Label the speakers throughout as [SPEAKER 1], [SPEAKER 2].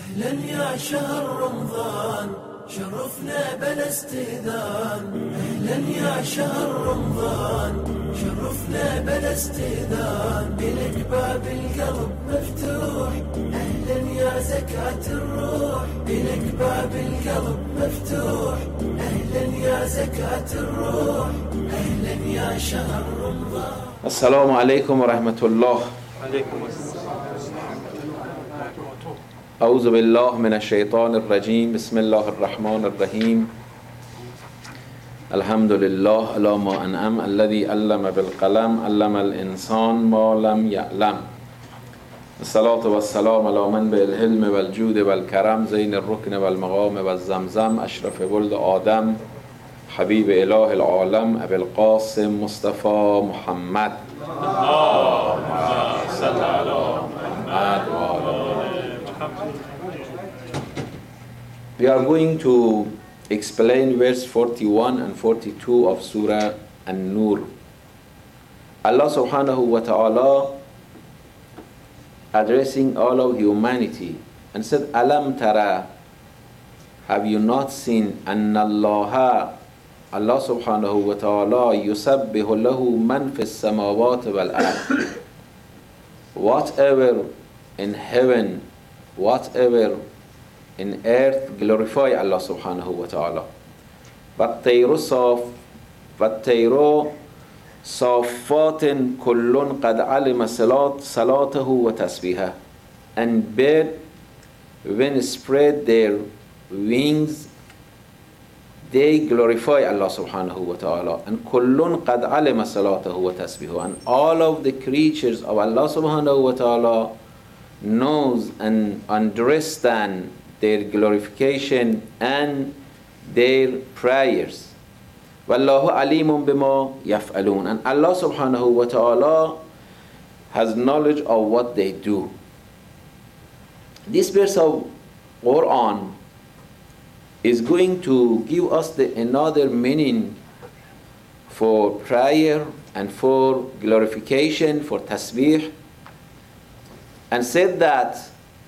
[SPEAKER 1] أهلا يا شهر رمضان شرفنا بلا استئذان. أهلا يا شهر رمضان شرفنا بلا استئذان. بلك باب القلب مفتوح أهلا يا زكاة الروح. بلك باب القلب مفتوح أهلا يا زكاة الروح. أهلا يا شهر رمضان.
[SPEAKER 2] السلام عليكم ورحمة الله.
[SPEAKER 3] عليكم السلام.
[SPEAKER 2] أعوذ بالله من الشيطان الرجيم. بسم الله الرحمن الرحيم. الحمد لله على ما أنعم الذي علم بالقلم علم الإنسان ما لم يعلم. الصلاة والسلام على من بالحلم والجود والكرم زين الركن والمقام والزمزم أشرف ولد آدم حبيب إله العالم أبي القاسم مصطفى محمد. اللهم صل على محمد وعلى. We are going to explain verse 41 and 42 of Surah An-Nur. Allah subhanahu wa ta'ala addressing all of humanity and said, Alam tara, have you not seen, Anna Allah, Allah subhanahu wa ta'ala, yusabbihu lahu man fis samawat wal ard. Whatever in heaven, whatever in earth, glorify Allah subhanahu wa ta'ala. فَالطَّيْرُ صَافَّاتٍ كُلٌّ قَدْ عَلِمَ صَلَاتَهُ وَتَسْبِيحَهُ. And bird, when spread their wings, they glorify Allah subhanahu wa ta'ala. And كُلٌّ قَدْ عَلِمَ صَلَاتَهُ وَتَسْبِيحَهُ. And all of the creatures of Allah subhanahu wa ta'ala knows and understand their glorification and their prayers. Wallahu alimun bima yaf'alun. And Allah subhanahu wa ta'ala has knowledge of what they do. This verse of Quran is going to give us another meaning for prayer and for glorification, for tasbih, and said that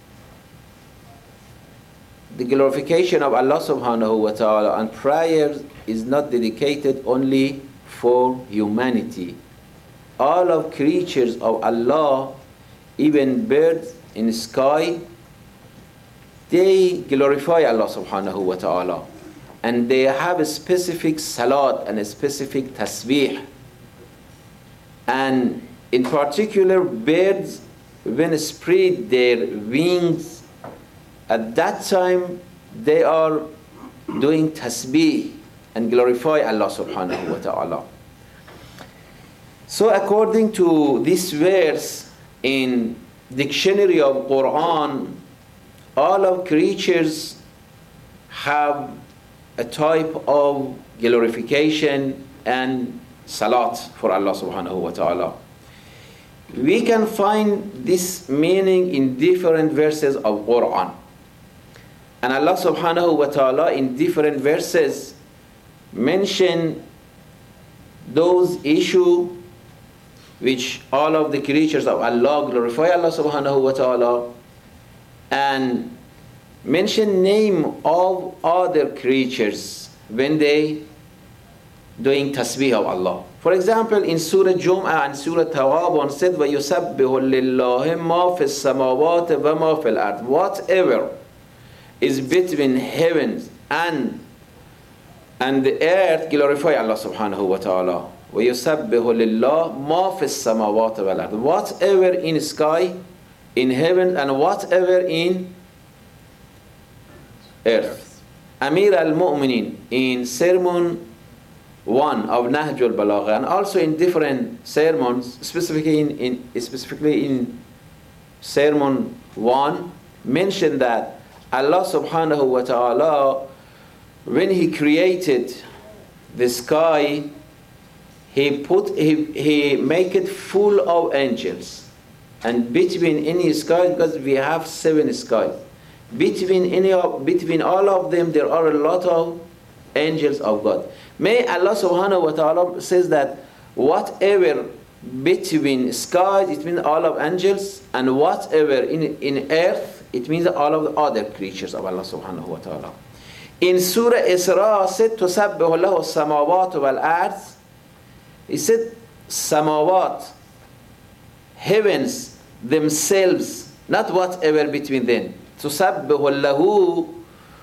[SPEAKER 2] the glorification of Allah subhanahu wa ta'ala and prayers is not dedicated only for humanity. All of creatures of Allah, even birds in the sky, they glorify Allah subhanahu wa ta'ala. And they have a specific salat and a specific tasbih. And in particular, birds, when spread their wings, at that time they are doing tasbih and glorify Allah subhanahu wa ta'ala. So according to this verse in dictionary of Quran, all of creatures have a type of glorification and salat for Allah subhanahu wa ta'ala. We can find this meaning in different verses of Quran. And Allah subhanahu wa ta'ala in different verses mention those issues which all of the creatures of Allah glorify Allah subhanahu wa ta'ala, and mention name of other creatures when they doing tasbih of Allah. For example, in Surah Jum'ah and Surah Tawabun said, وَيُسَبِّهُ لِلَّهِ مَا فِي السَّمَاوَاتِ وَمَا فِي الْأَرْضِ. Whatever is between heavens and the earth, glorify Allah subhanahu wa ta'ala. وَيُسَبِّهُ لِلَّهِ مَا فِي السَّمَاوَاتِ وَالْأَرْضِ. Whatever in sky, in heaven, and whatever in earth. Amir al-Mu'minin in Sermon 1 of Nahj al-Balagha, and also in different sermons, specifically in Sermon 1, mentioned that Allah subhanahu wa ta'ala, when He created the sky, He make it full of angels. And between any sky, because we have 7 skies, between all of them there are a lot of angels of God. May Allah subhanahu wa ta'ala says that whatever between skies, between all of angels, and whatever in earth, it means all of the other creatures of Allah subhanahu wa ta'ala. In Surah Isra said, تُسَبِّحُ لَهُ السَّمَاوَاتُ وَالْأَرْضِ. He said, samawat, heavens themselves, not whatever between them. تُسَبِّحُ لَهُ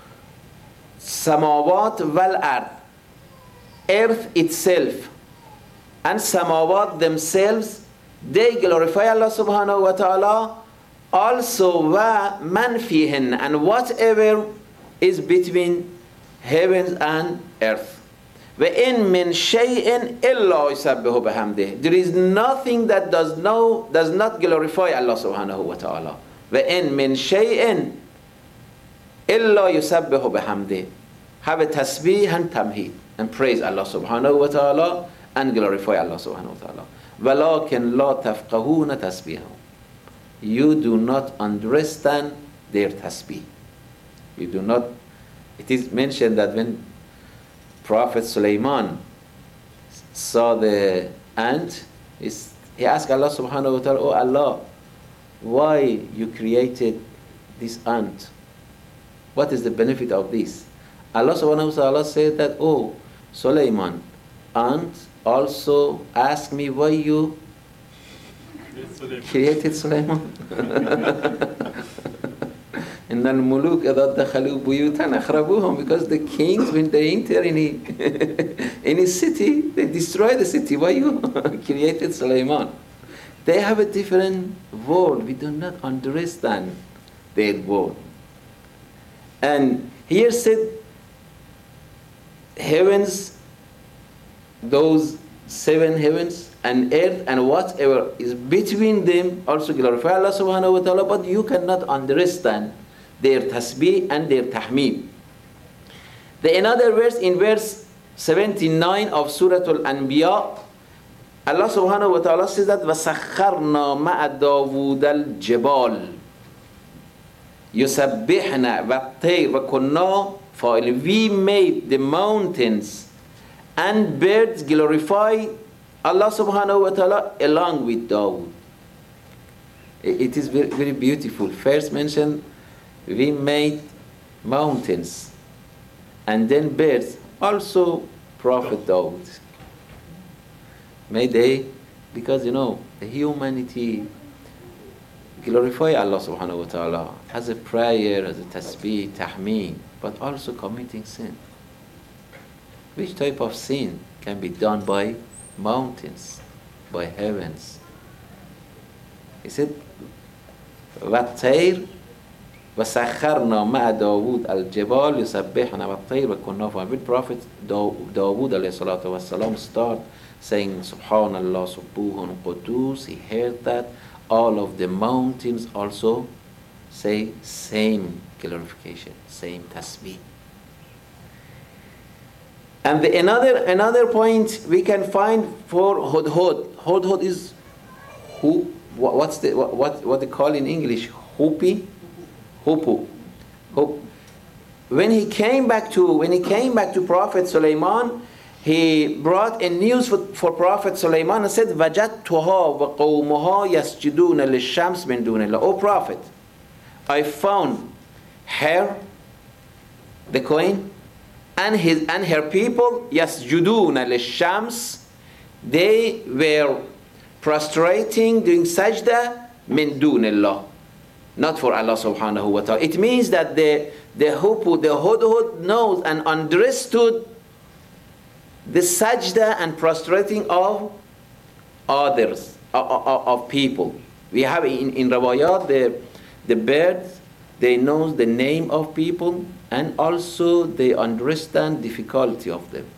[SPEAKER 2] samawat wal-ard, earth itself and samawat themselves, they glorify Allah subhanahu wa ta'ala. Also wa man fihin, and whatever is between heavens and earth. وَإِن مِّن شَيْءٍ إِلَّا يُسَبِّحُ بِحَمْدِهِ. There is nothing that does not glorify Allah subhanahu wa ta'ala. وَإِن مِّن شَيْءٍ إِلَّا يُسَبِّحُ بِحَمْدِهِ. Have a tasbih and tamheed, and praise Allah subhanahu wa ta'ala and glorify Allah subhanahu wa ta'ala. وَلَكِنْ لَا تَفْقَهُونَ تَسْبِيحَهُ. You do not understand their tasbih. You do not. It is mentioned that when Prophet Sulaiman saw the ant, he asked Allah subhanahu wa ta'ala, "Oh Allah, why you created this ant? What is the benefit of this?" Allah subhanahu wa ta'ala said that, "Oh Sulaiman, ant also asked me why you created Sulaiman." إن الملوك إذا دخلوا بيوتا أخربوهم. Because the kings, when they enter in a city, they destroy the city. Why you created Sulaiman? They have a different world. We do not understand their world. And here said, heavens, those 7 heavens and earth and whatever is between them also glorify Allah subhanahu wa ta'ala, but you cannot understand their tasbih and their tahmeed. The another verse, in verse 79 of Surah Al-Anbiya, Allah subhanahu wa ta'ala says that وَسَخَّرْنَا مَعَ دَاوُودَ الْجِبَالِ يُسَبِّحْنَا وَالطَّيْرَ وَكُنَّا فَاعِلِينَ. We made the mountains and birds glorify Allah subhanahu wa ta'ala along with Dawood. It is very, very beautiful. First mentioned, we made mountains and then birds. Also Prophet Dawood. May they, because the humanity glorify Allah subhanahu wa ta'ala as a prayer, as a tasbih, tahmeen, but also committing sin. Which type of sin can be done by mountains, by heavens? He said, وَالطَّيْرِ وَسَخَّرْنَا مَعَ دَاوُودَ الْجِبَالِ يُسَبِّحْنَا وَالطَّيْرِ وَكُنَّا فَاعِلِينَ. With Prophet Dawood alayhi salatu wasalam start saying Subhanallah, Subbuhun, Qudus, he heard that all of the mountains also say same glorification, same tasbih. And another point we can find for Hudhud. Hudhud is who? What they call in English? Hupu. When he came back to Prophet Sulaiman, he brought a news for Prophet Sulaiman and said, وَجَدْتُهَا وَقَوْمُهَا يَسْجُدُونَ لِلشَّمْسِ مِن دُونِ اللَّهِ. O Prophet, I found her, the queen, and her people, يَسْجُدُونَ لِلشَّمْسِ. They were prostrating, doing sajda, مِن دُونِ اللَّهِ, not for Allah subhanahu wa ta'ala. It means that the Hudhud knows and understood the sajda and prostrating of others, of people. We have in Rawayat the birds, they know the name of people and also they understand difficulty of them.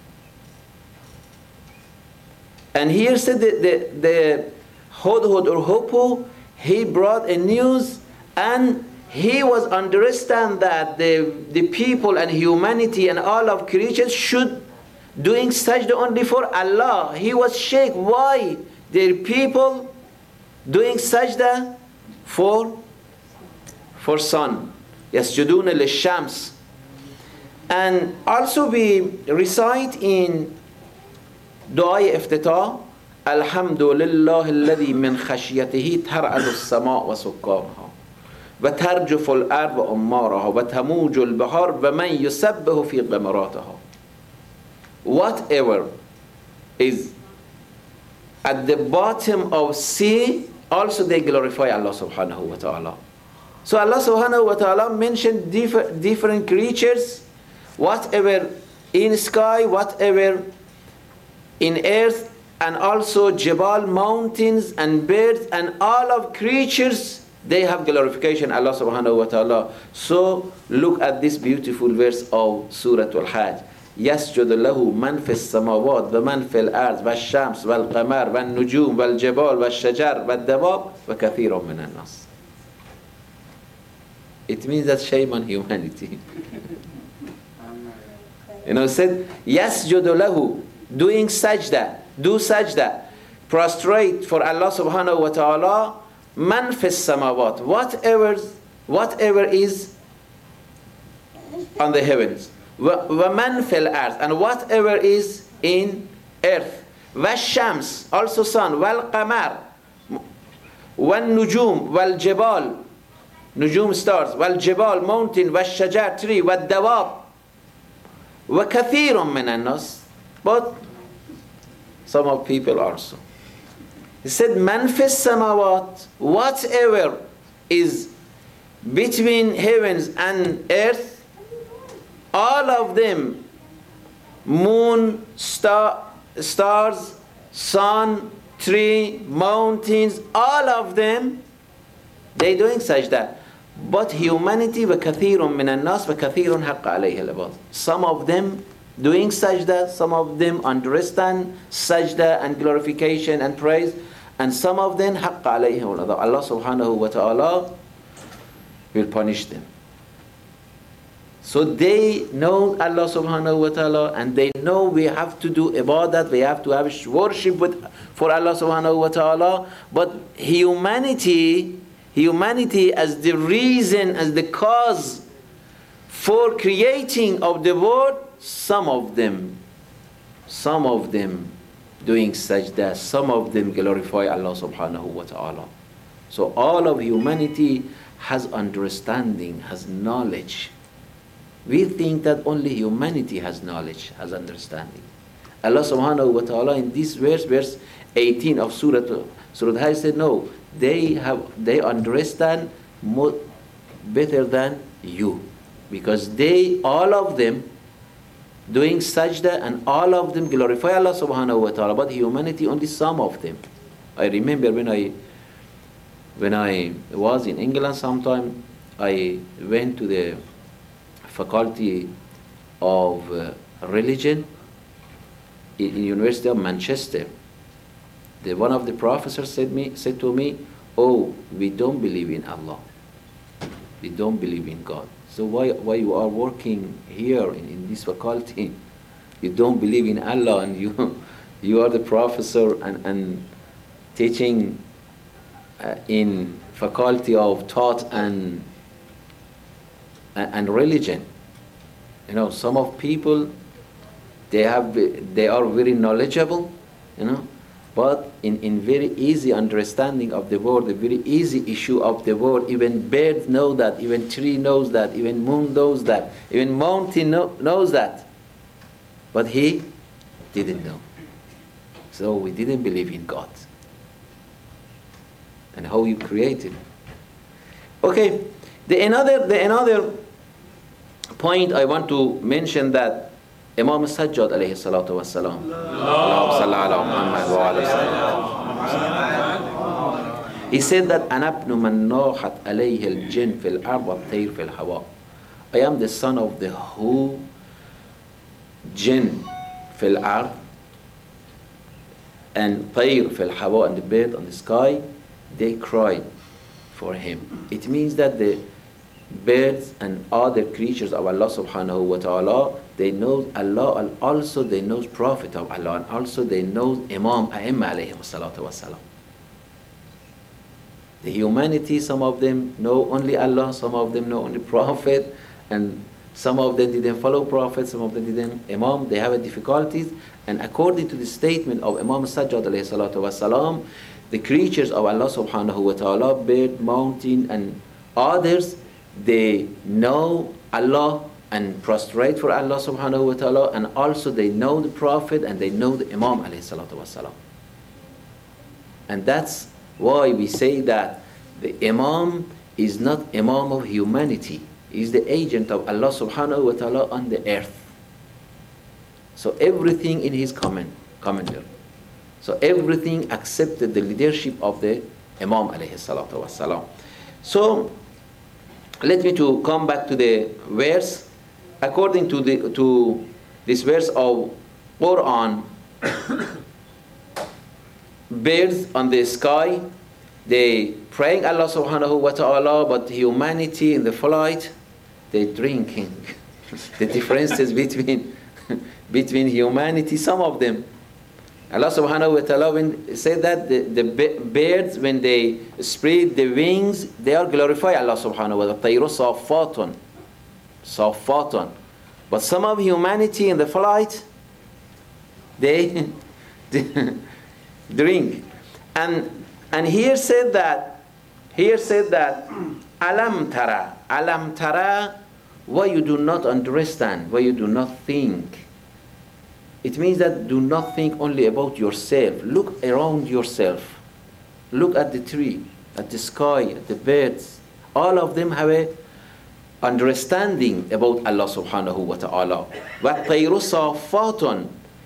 [SPEAKER 2] And here said the Hudhud or Hupu, he brought a news and he was understand that the people and humanity and all of creatures should doing sajda only for Allah. He was shaken. Why? Their people doing sajda for sun. Yasjuduna lishams. And also we recite in Dua Iftitah, Alhamdulillah alladhi min khashyatihi tar'adu as-sama' wa suqqaha. وترجف الأرض أمارها وتموج البحار ومن يسبح في غمراتها. Whatever is at the bottom of sea, also they glorify Allah subhanahu wa ta'ala. So Allah subhanahu wa ta'ala mentioned different creatures, whatever in sky, whatever in earth, and also Jabal, mountains and birds and all of creatures, they have glorification Allah subhanahu wa ta'ala. So look at this beautiful verse of Surah Al-Hajj. يسجد له من في السماوات ومن في الأرض والشمس والقمر والنجوم والجبال والشجر والدواب وكثير من الناس. It means that shame on humanity. You know, it said يسجد له, doing sajda, do sajda, prostrate for Allah subhanahu wa ta'ala, man fis samawat, whatever is on the heavens, wa man fil earth, and whatever is in earth, wa shams, also sun, wal qamar, wal nujum, wal jabal, nujum stars, wal jabal, mountain, wal shajar, tree, wal dawab, wa kathirun min an-nas, but some of people also. He said, man fis samawat, whatever is between heavens and earth, all of them, moon, stars, sun, tree, mountains, all of them, they doing sajda. But humanity, وَكَثِيرٌ مِّنَ النَّاسِ وَكَثِيرٌ حَقَّ عَلَيْهِ الْعِبَادِ. Some of them doing sajda, some of them understand sajda and glorification and praise, and some of them حَقَّ عَلَيْهِ الْعِبَادِ. Allah subhanahu wa ta'ala will punish them. So they know Allah subhanahu wa ta'ala, and they know we have to do ibadat, we have to have worship for Allah subhanahu wa ta'ala. But humanity as the reason, as the cause for creating of the world, some of them doing sajda, some of them glorify Allah subhanahu wa ta'ala. So all of humanity has understanding, has knowledge. We think that only humanity has knowledge, has understanding. Allah subhanahu wa ta'ala in this verse 18 of Surah Hajj said, no, they understand more better than you, because they, all of them, doing sajda, and all of them glorify Allah subhanahu wa ta'ala, but humanity only some of them. I remember when I was in England sometime, I went to the faculty of religion in University of Manchester. One of the professors said to me, oh, we don't believe in Allah. We don't believe in God. So why you are working here in this faculty? You don't believe in Allah, and you are the professor and teaching in faculty of thought and religion. You know, some of people, they are very knowledgeable, you know, but in very easy understanding of the word, a very easy issue of the word, even birds know that, even tree knows that, even moon knows that, even mountain knows that. But he didn't know. So we didn't believe in God and how you created. Okay, the another point I want to mention, that Imam Sajjad alayhi salatu wassalam, he said that أَنَا ابْنُ مَنْ نَاحَتْ عَلَيْهِ الْجِنْ فِي الْأَرْضِ وَالطَّيْرُ فِي الْهَوَاءِ. I am the son of the who jinn fil ard and tayr fil hawa, and the bird on the sky, they cried for him. It means that the birds and other creatures of Allah subhanahu wa ta'ala, they know Allah, and also they know Prophet of Allah, and also they know Imam A'imma alayhi salatu wasalam. The humanity, some of them know only Allah, some of them know only Prophet, and some of them didn't follow Prophet, some of them didn't Imam. They have difficulties, and according to the statement of Imam Sajjad alayhi salatu wasalam, the creatures of Allah subhanahu wa ta'ala, bird, mountain, and Others, they know Allah and prostrate for Allah subhanahu wa ta'ala, and also they know the Prophet and they know the Imam alayhi salatu wasalam. And that's why we say that the Imam is not Imam of humanity. He is the agent of Allah subhanahu wa ta'ala on the earth. So everything in his commander. So everything accepted the leadership of the Imam alayhi salatu wasalam. So let me to come back to the verse. According to this verse of Quran, birds on the sky, they praying Allah subhanahu wa ta'ala, but humanity in the flight, they drinking. The differences between humanity, some of them. Allah subhanahu wa ta'ala said that the birds, when they spread the wings, they are glorify Allah subhanahu wa ta'ala. طَيْرُ صَافَّاتٌ. But some of humanity in the flight, they drink. And here said that alam tara, why you do not understand, why you do not think. It means that do not think only about yourself. Look around yourself. Look at the tree, at the sky, at the birds. All of them have a understanding about Allah subhanahu wa ta'ala. وَالطَّيْرُ صَافَّاتٌ.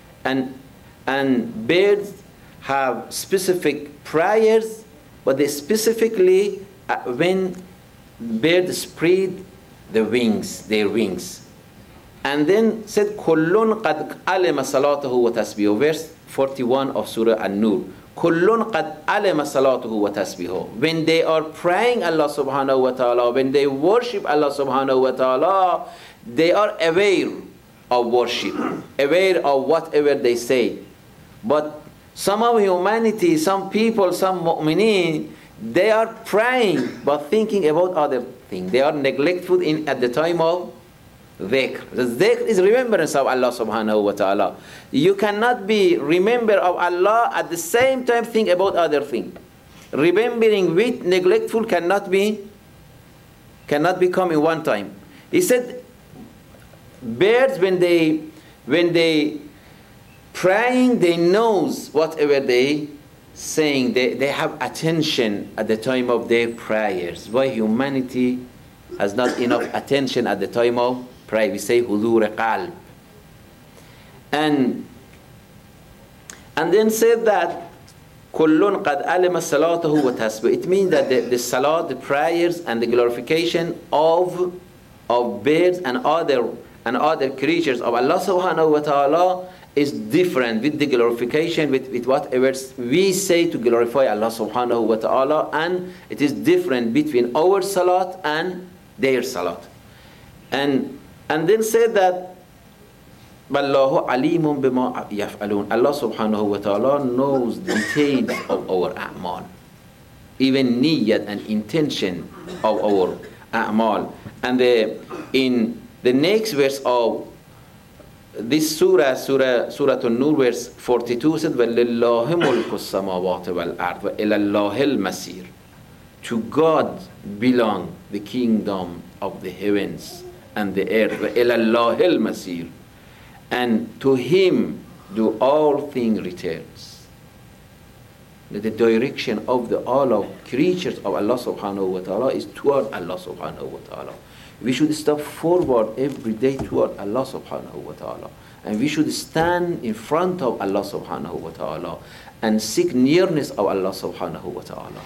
[SPEAKER 2] And birds have specific prayers, but they specifically, when birds spread their wings. And then said, كُلٌّ قَدْ عَلِمَ صَلَاتَهُ وَتَسْبِيهُ. Verse 41 of Surah An-Nur. كُلٌّ قَدْ عَلِمَ صَلَاتَهُ وَتَسْبِيهُ. When they are praying Allah subhanahu wa ta'ala, when they worship Allah subhanahu wa ta'ala, they are aware of worship, aware of whatever they say. But some of humanity, some people, some mu'mineen, they are praying but thinking about other things. They are neglectful at the time of dhikr. The dhikr is remembrance of Allah subhanahu wa ta'ala. You cannot be remember of Allah at the same time think about other things. Remembering with neglectful cannot become in one time. He said, birds when they praying, they knows whatever they saying. They have attention at the time of their prayers. Why humanity has not enough attention at the time of prayer? We say hudur qalb. And then said that kullun qad alima salatahu wa tasbih. It means that the salat, the prayers and the glorification of birds and other creatures of Allah subhanahu wa ta'ala is different with the glorification, with whatever we say to glorify Allah subhanahu wa ta'ala, and it is different between our salat and their salat. And then said that Wallahu alimun bima yaf'alun. Allah subhanahu wa ta'ala knows the details of our a'mal, even niyyat and intention of our a'mal. And in the next verse of this Surah An-Nur, verse 42 said, وَلِلَّهِ مُلْكُ السَّمَاوَاتِ وَالْأَرْضِ وَإِلَى اللَّهِ الْمَسِيرُ. To God belong the kingdom of the heavens and the earth. وَإِلَى اللَّهِ الْمَسِيرُ. And to Him do all things returns. The direction of all of creatures of Allah subhanahu wa ta'ala is toward Allah subhanahu wa ta'ala. We should step forward every day toward Allah subhanahu wa ta'ala. And we should stand in front of Allah subhanahu wa ta'ala and seek nearness of Allah subhanahu wa ta'ala.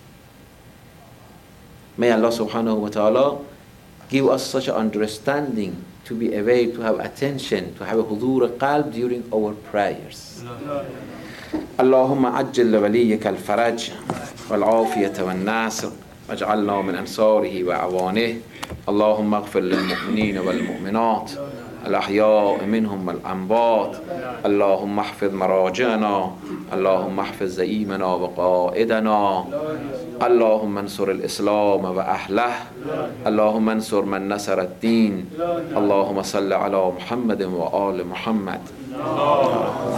[SPEAKER 2] May Allah subhanahu wa ta'ala give us such an understanding to be aware, to have attention, to have a hudur qalb during our prayers. اللهم عجل لوليك الفرج والعافية والناصر واجعلنا من أنصاره وأعوانه. اللهم اغفر للمؤمنين والمؤمنات الأحياء منهم والأموات. اللهم احفظ مراجعنا. اللهم احفظ زعيمنا وقائدنا. اللهم انصر الإسلام وأهله. اللهم انصر من نصر الدين. اللهم صل على محمد وآل محمد.